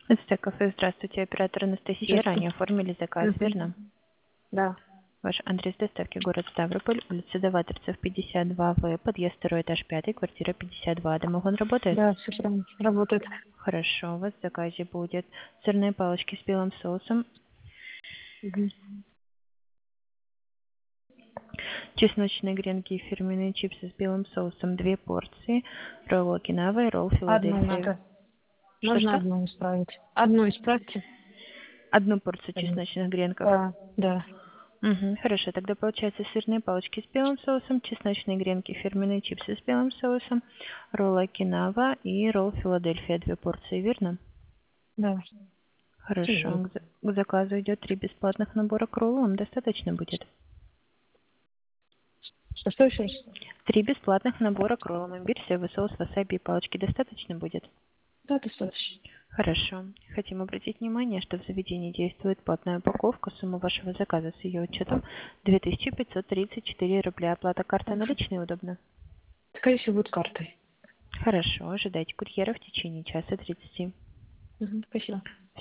Это кафе. Здравствуйте, оператор Анастасия. Ранее Здравствуйте. оформили заказ, верно? Да, Ваш адрес доставки город Ставрополь, улица Даваторцев, 52В, подъезд 2 этаж 5, квартира 52. Домофон работает? да, все правильно. Работает. Хорошо, у вас в заказе будет сырные палочки с белым соусом, Мгм. чесночные гренки и фирменные чипсы с белым соусом, 2 порции, ролл Окинава и ролл Одну Филадельфия. надо. Можно Что-что? одну исправить. Одну исправьте. Одну порцию Одну. чесночных гренков. Да, да. Угу, хорошо, тогда получается сырные палочки с белым соусом, чесночные гренки, фирменные чипсы с белым соусом, ролл Окинава и ролл Филадельфия, 2 порции, верно? Да. Хорошо, Всё. к заказу идет 3 бесплатных набора к роллу, вам достаточно будет? Что еще раз? 3 бесплатных набора к роллам, имбирь, соевый соус, васаби и палочки достаточно будет? Да, достаточно. Хорошо. Хотим обратить внимание, что в заведении действует платная упаковка. Сумма вашего заказа с ее учетом 2534 рубля. Оплата картой наличные удобно? Скорее всего, будет картой. Хорошо. Ожидайте курьера в течение часа 30. Мгм. Спасибо.